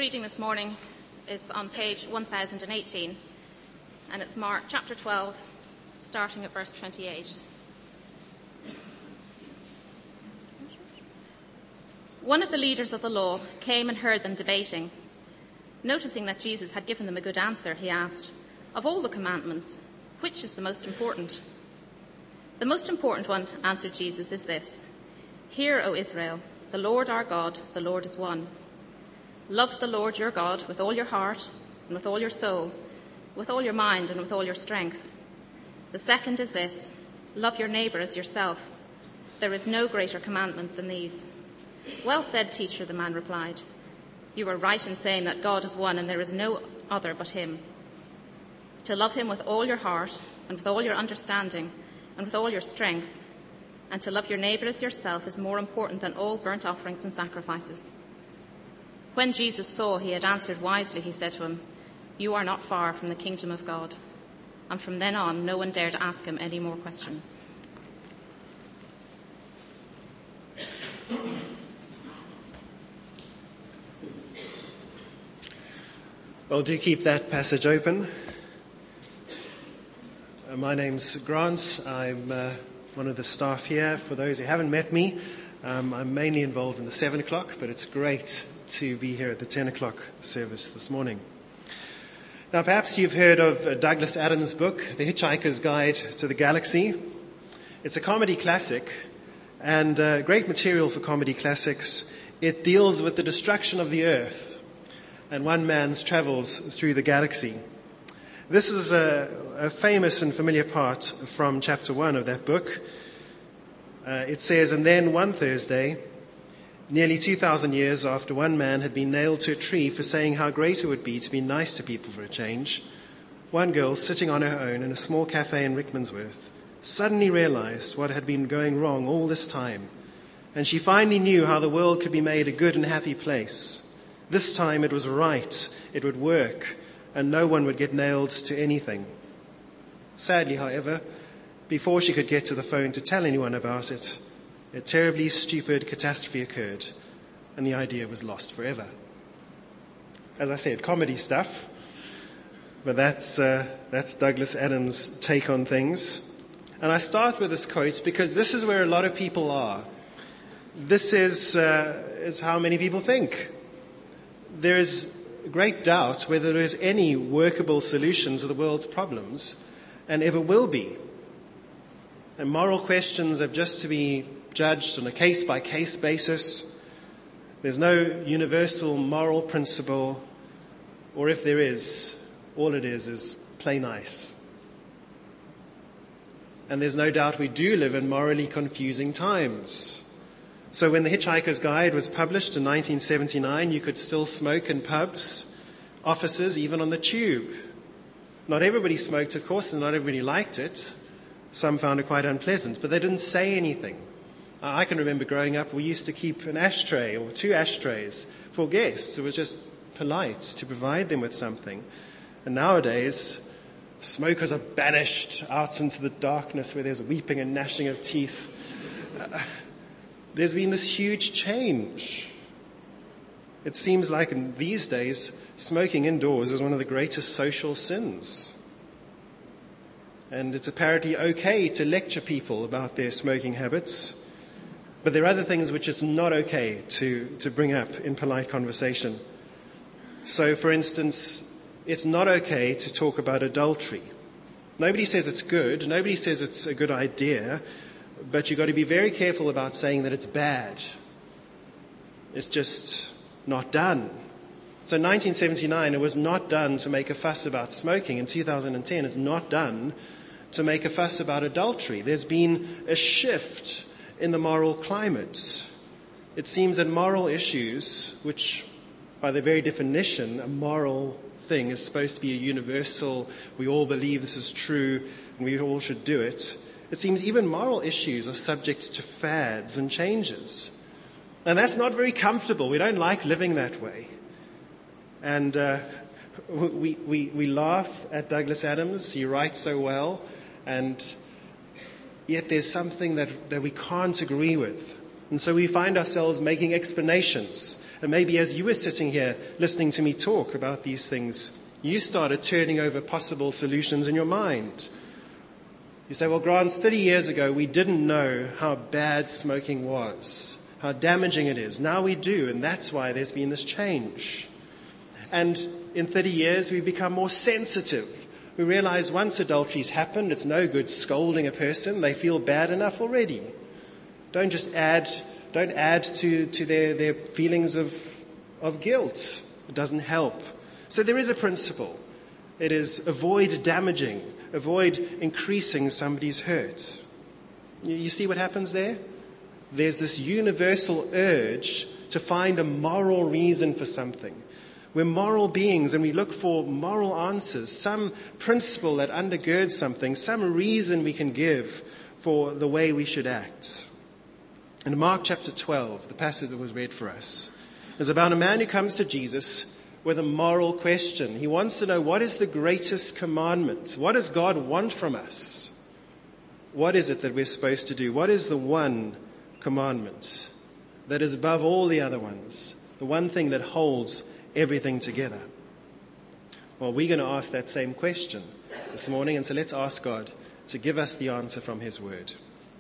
reading this morning is on page 1018, and it's Mark chapter 12, starting at verse 28. One of the leaders of the law came and heard them debating. Noticing that Jesus had given them a good answer, he asked, "Of all the commandments, which is the most important?" "The most important one," answered Jesus, "is this: Hear, O Israel, the Lord our God, the Lord is one. Love the Lord your God with all your heart and with all your soul, with all your mind and with all your strength. The second is this: love your neighbour as yourself. There is no greater commandment than these." "Well said, teacher," the man replied. "You are right in saying that God is one and there is no other but him. To love him with all your heart and with all your understanding and with all your strength, and to love your neighbour as yourself is more important than all burnt offerings and sacrifices." When Jesus saw he had answered wisely, he said to him, "You are not far from the kingdom of God." And from then on, no one dared ask him any more questions. Well, do keep that passage open. My name's Grant. I'm one of the staff here. For those who haven't met me, I'm mainly involved in the 7 o'clock, but it's great to be here at the 10 o'clock service this morning. Now, perhaps you've heard of Douglas Adams' book, The Hitchhiker's Guide to the Galaxy. It's a comedy classic, and great material for comedy classics. It deals with the destruction of the Earth and one man's travels through the galaxy. This is a famous and familiar part from chapter 1 of that book. It says, "And then one Thursday, nearly 2,000 years after one man had been nailed to a tree for saying how great it would be to be nice to people for a change, one girl sitting on her own in a small cafe in Rickmansworth suddenly realized what had been going wrong all this time, and she finally knew how the world could be made a good and happy place. This time it was right, it would work, and no one would get nailed to anything. Sadly, however, before she could get to the phone to tell anyone about it, a terribly stupid catastrophe occurred, and the idea was lost forever." As I said, comedy stuff, but that's Douglas Adams' take on things. And I start with this quote because this is where a lot of people are. This is how many people think. There is great doubt whether there is any workable solution to the world's problems, and ever will be. And moral questions have just to be judged on a case-by-case basis. There's no universal moral principle, or if there is, all it is play nice. And there's no doubt we do live in morally confusing times. So when The Hitchhiker's Guide was published in 1979, you could still smoke in pubs, offices, even on the tube. Not everybody smoked, of course, and not everybody liked it. Some found it quite unpleasant, but they didn't say anything. I can remember growing up, we used to keep an ashtray or 2 ashtrays for guests. It was just polite to provide them with something. And nowadays, smokers are banished out into the darkness where there's weeping and gnashing of teeth. There's been this huge change. It seems like in these days, smoking indoors is one of the greatest social sins. And it's apparently okay to lecture people about their smoking habits. But there are other things which it's not okay to bring up in polite conversation. So, for instance, it's not okay to talk about adultery. Nobody says it's good. Nobody says it's a good idea. But you've got to be very careful about saying that it's bad. It's just not done. So in 1979, it was not done to make a fuss about smoking. In 2010, it's not done to make a fuss about adultery. There's been a shift in the moral climate. It seems that moral issues, which by their very definition, a moral thing is supposed to be a universal, we all believe this is true and we all should do it. It seems even moral issues are subject to fads and changes. And that's not very comfortable. We don't like living that way. And we laugh at Douglas Adams. He writes so well. And yet there's something that we can't agree with. And so we find ourselves making explanations. And maybe as you were sitting here listening to me talk about these things, you started turning over possible solutions in your mind. You say, well, Grant, 30 years ago, we didn't know how bad smoking was, how damaging it is. Now we do, and that's why there's been this change. And in 30 years, we've become more sensitive. We realize once adultery's happened, it's no good scolding a person. They feel bad enough already. Don't add to their feelings of guilt. It doesn't help. So there is a principle. It is avoid damaging, avoid increasing somebody's hurt. You see what happens there? There's this universal urge to find a moral reason for something. We're moral beings and we look for moral answers, some principle that undergirds something, some reason we can give for the way we should act. In Mark chapter 12, the passage that was read for us, is about a man who comes to Jesus with a moral question. He wants to know, what is the greatest commandment? What does God want from us? What is it that we're supposed to do? What is the one commandment that is above all the other ones? The one thing that holds everything together. Well, we're going to ask that same question this morning, and so let's ask God to give us the answer from his word.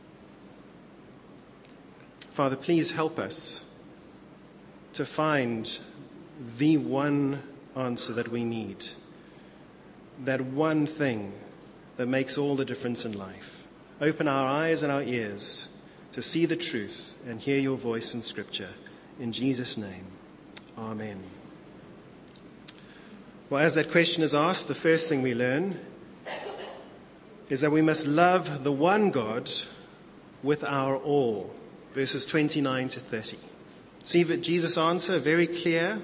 Father, please help us to find the one answer that we need, that one thing that makes all the difference in life. Open our eyes and our ears to see the truth and hear your voice in Scripture. In Jesus' name, amen. Well, as that question is asked, the first thing we learn is that we must love the one God with our all. Verses 29 to 30. See that Jesus' answer, very clear.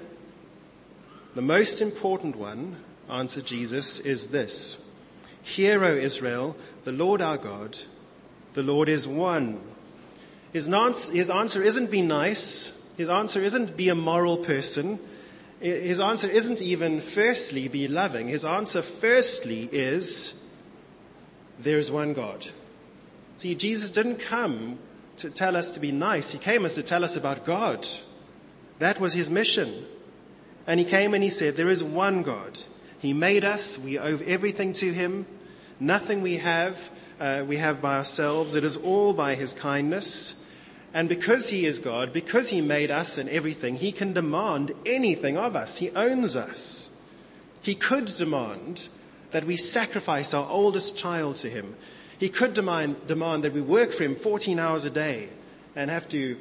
The most important one, answered Jesus, is this. Hear, O Israel, the Lord our God, the Lord is one. His answer isn't be nice. His answer isn't be a moral person. His answer isn't even firstly be loving. His answer firstly is there is one God. See, Jesus didn't come to tell us to be nice. He came as to tell us about God. That was his mission. And he came and he said, there is one God. He made us. We owe everything to him. Nothing we have by ourselves. It is all by his kindness. And because he is God, because he made us and everything, he can demand anything of us. He owns us. He could demand that we sacrifice our oldest child to him. He could demand that we work for him 14 hours a day and have to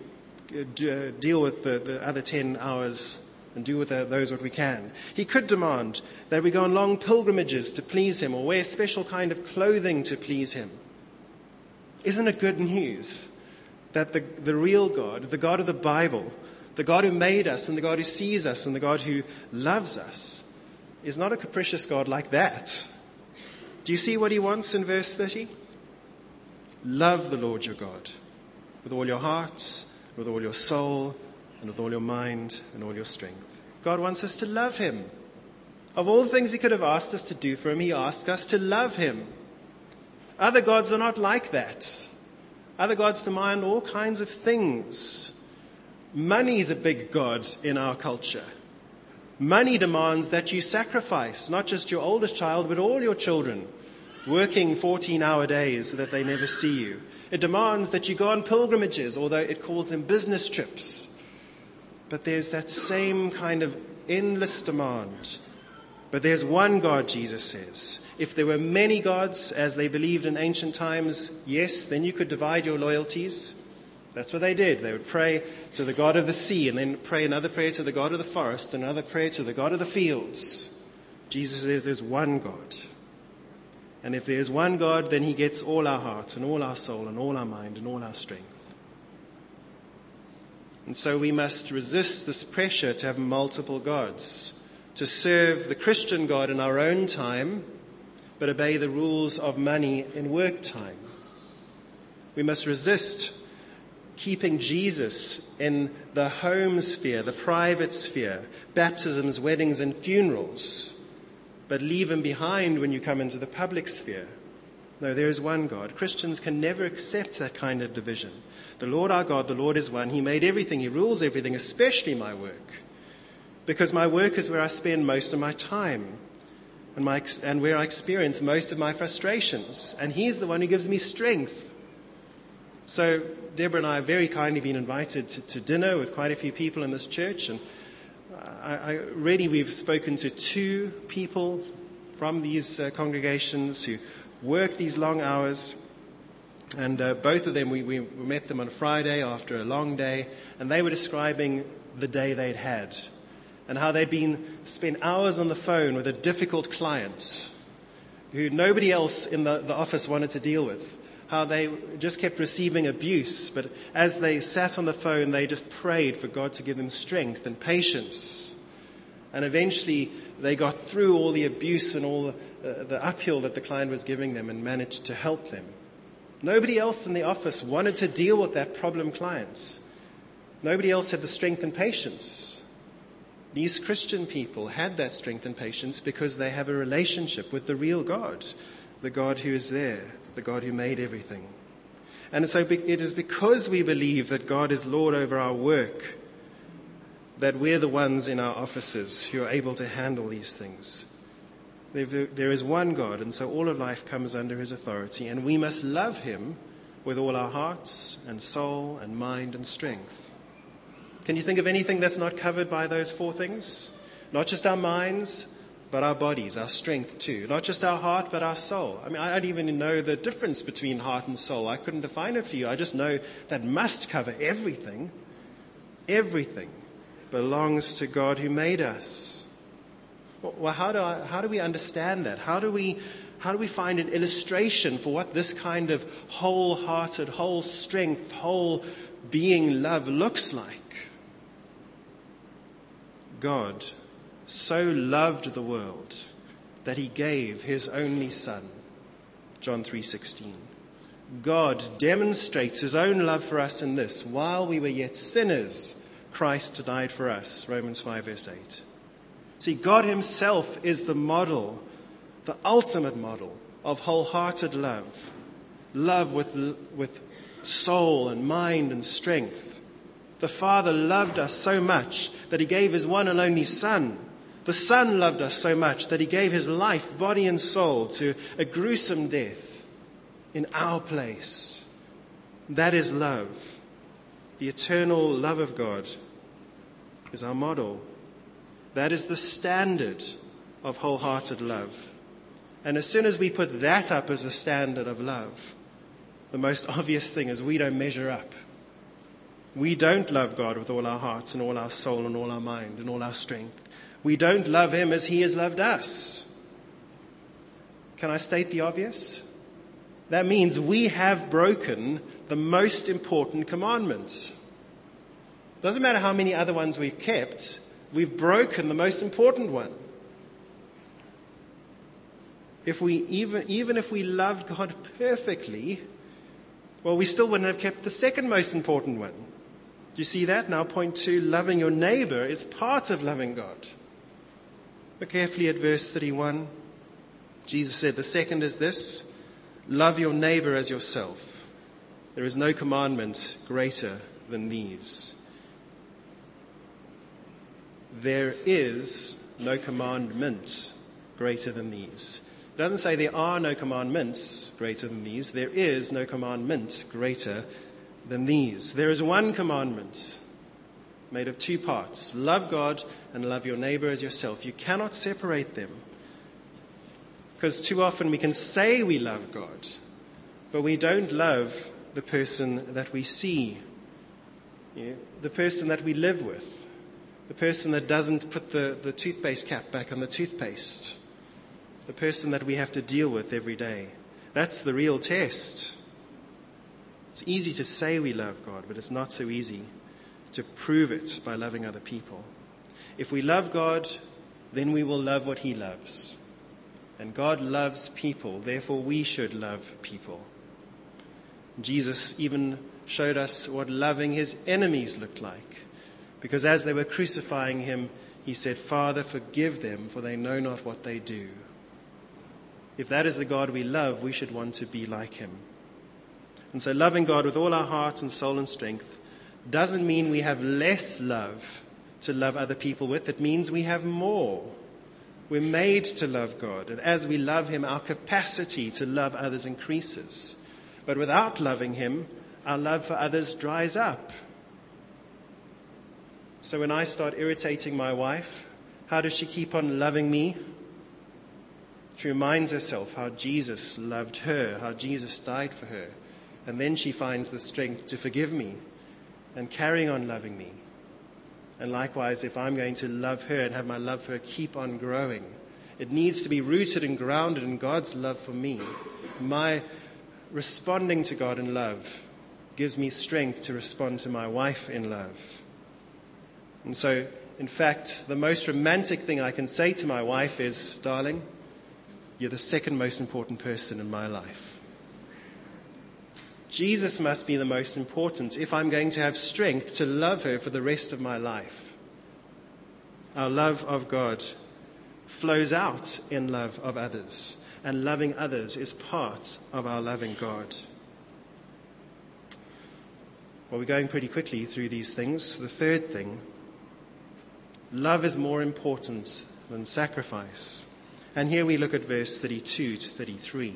deal with the other 10 hours and do with those what we can. He could demand that we go on long pilgrimages to please him or wear special kind of clothing to please him. Isn't it good news that the real God, the God of the Bible, the God who made us and the God who sees us and the God who loves us, is not a capricious God like that? Do you see what he wants in verse 30? Love the Lord your God with all your heart, with all your soul, and with all your mind and all your strength. God wants us to love him. Of all the things he could have asked us to do for him, he asked us to love him. Other gods are not like that. Other gods demand all kinds of things. Money is a big god in our culture. Money demands that you sacrifice not just your oldest child, but all your children, working 14-hour days so that they never see you. It demands that you go on pilgrimages, although it calls them business trips. But there's that same kind of endless demand. But there's one God, Jesus says. If there were many gods, as they believed in ancient times, yes, then you could divide your loyalties. That's what they did. They would pray to the God of the sea, and then pray another prayer to the God of the forest, another prayer to the God of the fields. Jesus says there's one God. And if there's one God, then he gets all our hearts and all our soul and all our mind and all our strength. And so we must resist this pressure to have multiple gods, to serve the Christian God in our own time, but obey the rules of money in work time. We must resist keeping Jesus in the home sphere, the private sphere, baptisms, weddings, and funerals, but leave him behind when you come into the public sphere. No, there is one God. Christians can never accept that kind of division. The Lord our God, the Lord is one. He made everything. He rules everything, especially my work. Because my work is where I spend most of my time and where I experience most of my frustrations. And He's the one who gives me strength. So Deborah and I have very kindly been invited to dinner with quite a few people in this church. And we've spoken to 2 people from these congregations who work these long hours. And both of them, we met them on a Friday after a long day. And they were describing the day they'd had. And how they'd spent hours on the phone with a difficult client who nobody else in the office wanted to deal with. How they just kept receiving abuse. But as they sat on the phone, they just prayed for God to give them strength and patience. And eventually they got through all the abuse and all the uphill that the client was giving them and managed to help them. Nobody else in the office wanted to deal with that problem client. Nobody else had the strength and patience. These Christian people had that strength and patience because they have a relationship with the real God, the God who is there, the God who made everything. And so it is because we believe that God is Lord over our work that we're the ones in our offices who are able to handle these things. There is one God, and so all of life comes under His authority, and we must love Him with all our hearts and soul and mind and strength. Can you think of anything that's not covered by those 4 things? Not just our minds, but our bodies, our strength too. Not just our heart, but our soul. I mean, I don't even know the difference between heart and soul. I couldn't define it for you. I just know that must cover everything. Everything belongs to God who made us. Well, how do we understand that? How do we find an illustration for what this kind of wholehearted, whole strength, whole being love looks like? God so loved the world that He gave His only Son. John 3:16. God demonstrates His own love for us in this: while we were yet sinners, Christ died for us. Romans 5 verse 8. See, God Himself is the model, the ultimate model of wholehearted love. Love with soul and mind and strength. The Father loved us so much that He gave His one and only Son. The Son loved us so much that He gave His life, body and soul, to a gruesome death in our place. That is love. The eternal love of God is our model. That is the standard of wholehearted love. And as soon as we put that up as a standard of love, the most obvious thing is we don't measure up. We don't love God with all our hearts and all our soul and all our mind and all our strength. We don't love Him as He has loved us. Can I state the obvious? That means we have broken the most important commandment. Doesn't matter how many other ones we've kept, we've broken the most important one. Even if we loved God perfectly, well, we still wouldn't have kept the second most important one. Do you see that? Now, point 2, loving your neighbor is part of loving God. Look carefully at verse 31. Jesus said, the second is this: love your neighbor as yourself. There is no commandment greater than these. There is no commandment greater than these. It doesn't say there are no commandments greater than these. There is no commandment greater than these. There is one commandment made of 2 parts. Love God and love your neighbor as yourself. You cannot separate them. Because too often we can say we love God, but we don't love the person that we see, the person that we live with, the person that doesn't put the toothpaste cap back on the toothpaste, the person that we have to deal with every day. That's the real test. It's easy to say we love God, but it's not so easy to prove it by loving other people. If we love God, then we will love what He loves. And God loves people, therefore we should love people. Jesus even showed us what loving His enemies looked like. Because as they were crucifying Him, He said, Father, forgive them, for they know not what they do. if that is the God we love, we should want to be like him. And so loving God with all our heart and soul and strength doesn't mean we have less love to love other people with. It means we have more. We're made to love God. And as we love him, our capacity to love others increases. But without loving him, our love for others dries up. So when I start irritating my wife, how does she keep on loving me? She reminds herself how Jesus loved her, how Jesus died for her. And then she finds the strength to forgive me and carrying on loving me. And likewise, if I'm going to love her and have my love for her keep on growing, it needs to be rooted and grounded in God's love for me. My responding to God in love gives me strength to respond to my wife in love. And so, in fact, the most romantic thing I can say to my wife is, darling, you're the second most important person in my life. Jesus must be the most important if I'm going to have strength to love her for the rest of my life. Our love of God flows out in love of others, and loving others is part of our loving God. Well, we're going pretty quickly through these things. The third thing, love is more important than sacrifice. And here we look at verse 32 to 33.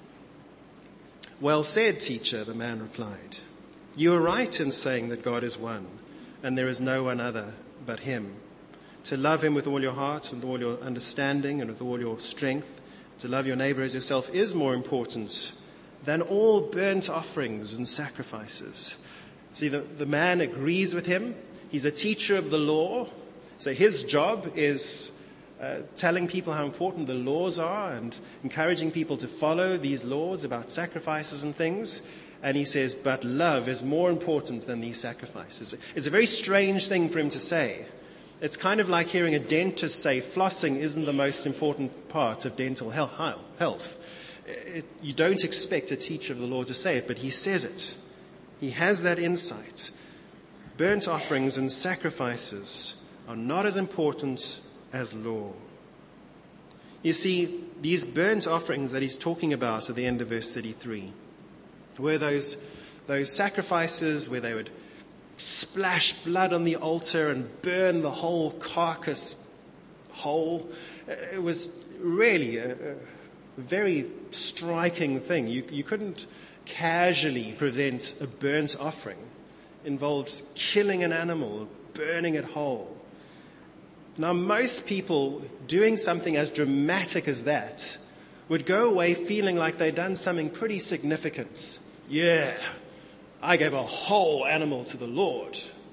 Well said, teacher, the man replied. You are right in saying that God is one, and there is no one other but him. To love him with all your heart and all your understanding and with all your strength, to love your neighbor as yourself is more important than all burnt offerings and sacrifices. See, the man agrees with him. He's a teacher of the law. So his job is telling people how important the laws are and encouraging people to follow these laws about sacrifices and things. And he says, but love is more important than these sacrifices. It's a very strange thing for him to say. It's kind of like hearing a dentist say flossing isn't the most important part of dental health. You don't expect a teacher of the law to say it, but he says it. He has that insight. Burnt offerings and sacrifices are not as important as law. You see, these burnt offerings that he's talking about at the end of verse 33 were those sacrifices where they would splash blood on the altar and burn the whole carcass whole. It was really a very striking thing. You couldn't casually present a burnt offering. It involved killing an animal, burning it whole. Now, most people doing something as dramatic as that would go away feeling like they'd done something pretty significant. Yeah, I gave a whole animal to the Lord.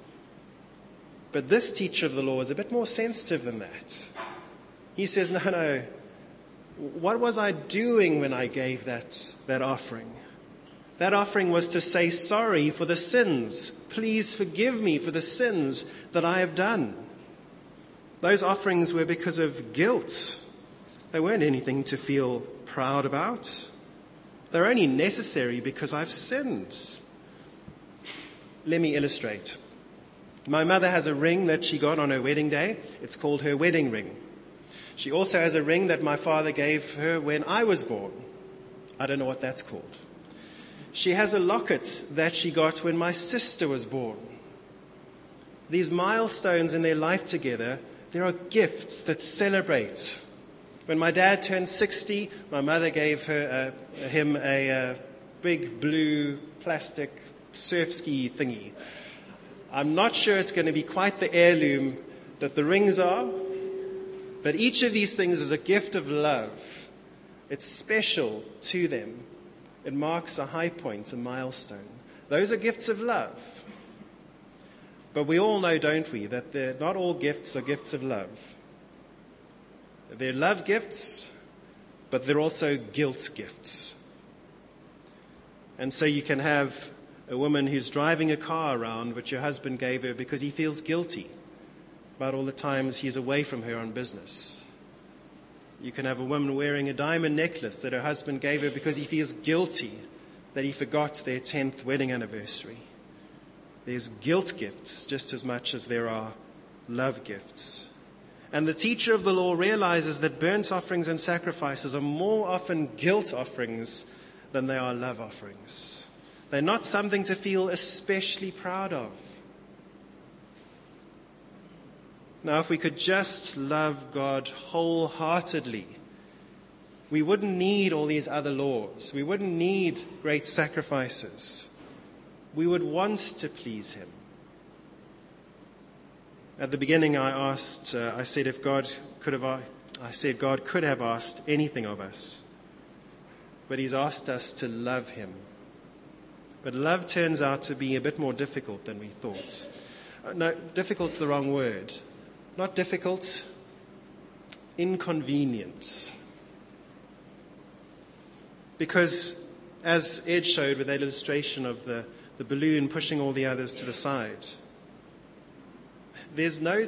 But this teacher of the law is a bit more sensitive than that. He says, no, what was I doing when I gave that offering? That offering was to say sorry for the sins. Please forgive me for the sins that I have done. Those offerings were because of guilt. They weren't anything to feel proud about. They're only necessary because I've sinned. Let me illustrate. My mother has a ring that she got on her wedding day. It's called her wedding ring. She also has a ring that my father gave her when I was born. I don't know what that's called. She has a locket that she got when my sister was born. These milestones in their life together, there are gifts that celebrate. When my dad turned 60, my mother gave him a big blue plastic surf ski thingy. I'm not sure it's going to be quite the heirloom that the rings are, but each of these things is a gift of love. It's special to them. It marks a high point, a milestone. Those are gifts of love. But we all know, don't we, that not all gifts are gifts of love. They're love gifts, but they're also guilt gifts. And so you can have a woman who's driving a car around which her husband gave her because he feels guilty about all the times he's away from her on business. You can have a woman wearing a diamond necklace that her husband gave her because he feels guilty that he forgot their 10th wedding anniversary. There's guilt gifts just as much as there are love gifts. And the teacher of the law realizes that burnt offerings and sacrifices are more often guilt offerings than they are love offerings. They're not something to feel especially proud of. Now, if we could just love God wholeheartedly, we wouldn't need all these other laws. We wouldn't need great sacrifices. We would want to please him. At the beginning, I said God could have asked anything of us, but he's asked us to love him. But love turns out to be a bit more difficult than we thought. No, difficult's the wrong word. Not difficult, inconvenient. Because, as Ed showed with that illustration of the balloon pushing all the others to the side, there's no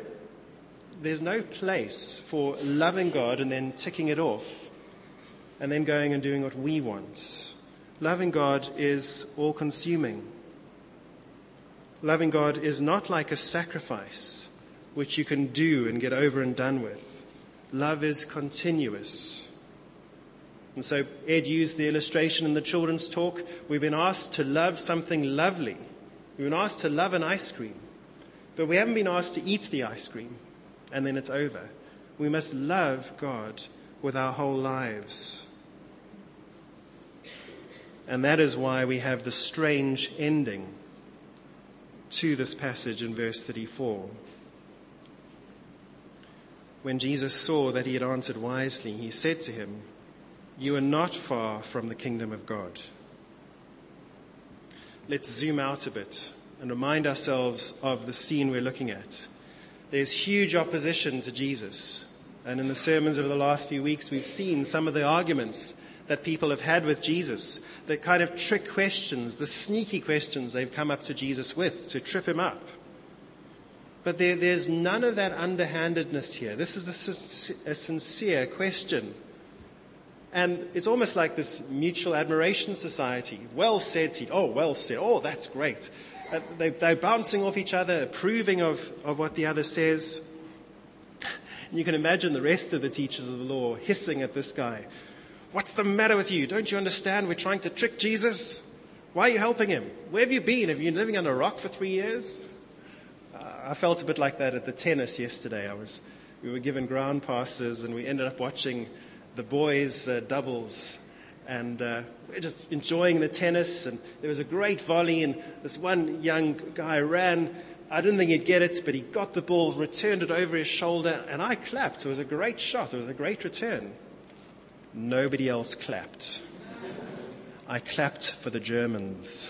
place for loving God and then ticking it off and then going and doing what we want. Loving God is all-consuming. Loving God is not like a sacrifice which you can do and get over and done with. Love is continuous. And so Ed used the illustration in the children's talk. We've been asked to love something lovely. We've been asked to love an ice cream. But we haven't been asked to eat the ice cream and then it's over. We must love God with our whole lives. And that is why we have the strange ending to this passage in verse 34. When Jesus saw that he had answered wisely, he said to him, "You are not far from the kingdom of God." Let's zoom out a bit and remind ourselves of the scene we're looking at. There's huge opposition to Jesus. And in the sermons over the last few weeks, we've seen some of the arguments that people have had with Jesus, the kind of trick questions, the sneaky questions they've come up to Jesus with to trip him up. But there's none of that underhandedness here. This is a sincere question. And it's almost like this mutual admiration society. Well said, T. Oh, well said. Oh, that's great. They're bouncing off each other, approving of what the other says. And you can imagine the rest of the teachers of the law hissing at this guy. What's the matter with you? Don't you understand we're trying to trick Jesus? Why are you helping him? Where have you been? Have you been living under a rock for 3 years? I felt a bit like that at the tennis yesterday. We were given ground passes and we ended up watching the boys' doubles. And we're just enjoying the tennis. And there was a great volley and this one young guy ran. I didn't think he'd get it, but he got the ball, returned it over his shoulder, and I clapped. It was a great shot. It was a great return. Nobody else clapped. I clapped for the Germans.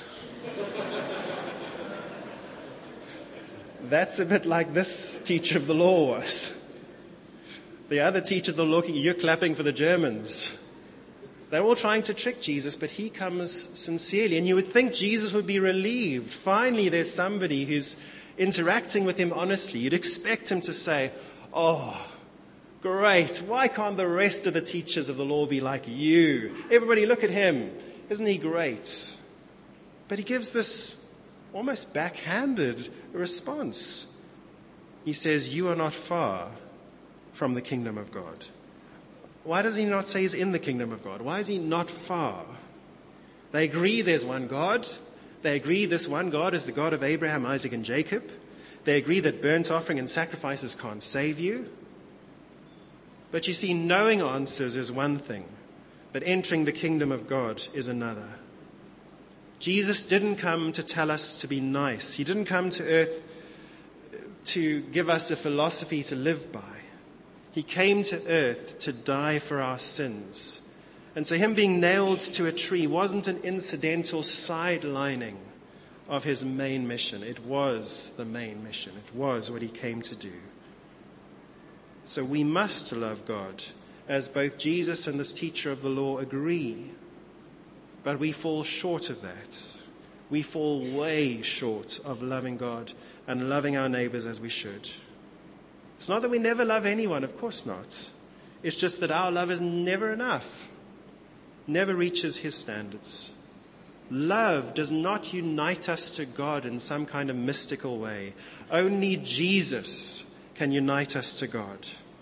That's a bit like this teacher of the law was. The other teachers are looking, you're clapping for the Germans. They're all trying to trick Jesus, but he comes sincerely. And you would think Jesus would be relieved. Finally, there's somebody who's interacting with him honestly. You'd expect him to say, oh, great. Why can't the rest of the teachers of the law be like you? Everybody look at him. Isn't he great? But he gives this almost backhanded response. He says, you are not far from the kingdom of God. Why does he not say he's in the kingdom of God? Why is he not far? They agree there's one God. They agree this one God is the God of Abraham, Isaac, and Jacob. They agree that burnt offering and sacrifices can't save you. But you see, knowing answers is one thing, but entering the kingdom of God is another. Jesus didn't come to tell us to be nice. He didn't come to earth to give us a philosophy to live by. He came to earth to die for our sins. And so him being nailed to a tree wasn't an incidental sidelining of his main mission. It was the main mission. It was what he came to do. So we must love God, as both Jesus and this teacher of the law agree. But we fall short of that. We fall way short of loving God and loving our neighbors as we should. It's not that we never love anyone, of course not. It's just that our love is never enough, never reaches his standards. Love does not unite us to God in some kind of mystical way. Only Jesus can unite us to God.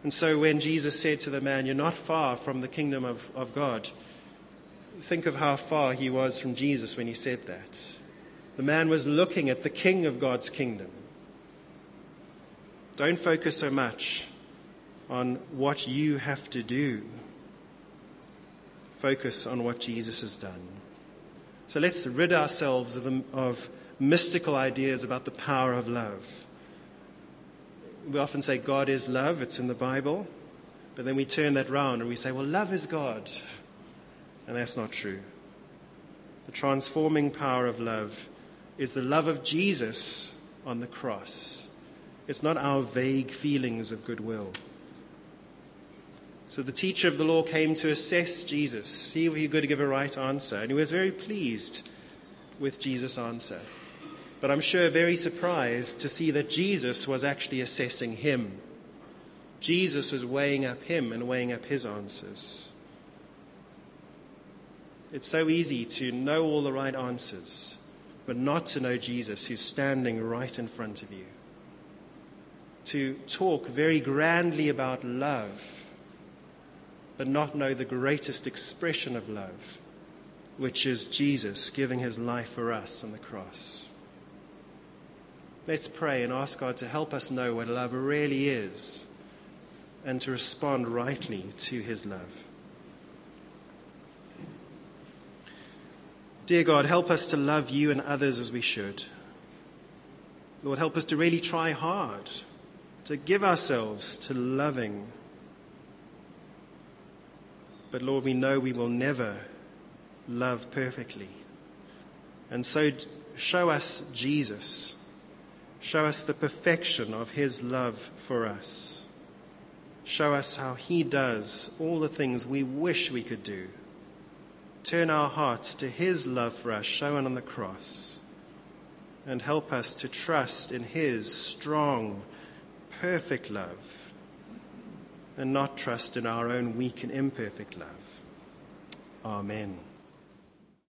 And so when Jesus said to the man, "You're not far from the kingdom of God," think of how far he was from Jesus when he said that. The man was looking at the king of God's kingdom. Don't focus so much on what you have to do. Focus on what Jesus has done. So let's rid ourselves of mystical ideas about the power of love. We often say God is love, it's in the Bible, but then we turn that round and we say, well, love is God. And that's not true. The transforming power of love is the love of Jesus on the cross. It's not our vague feelings of goodwill. So the teacher of the law came to assess Jesus, see if he could give a right answer. And he was very pleased with Jesus' answer. But I'm sure very surprised to see that Jesus was actually assessing him. Jesus was weighing up him and weighing up his answers. It's so easy to know all the right answers, but not to know Jesus, who's standing right in front of you. To talk very grandly about love, but not know the greatest expression of love, which is Jesus giving his life for us on the cross. Let's pray and ask God to help us know what love really is and to respond rightly to his love. Dear God, help us to love you and others as we should. Lord, help us to really try hard, to give ourselves to loving. But Lord, we know we will never love perfectly. And so show us Jesus. Show us the perfection of his love for us. Show us how he does all the things we wish we could do. Turn our hearts to his love for us shown on the cross. And help us to trust in his strong, perfect love. And not trust in our own weak and imperfect love. Amen.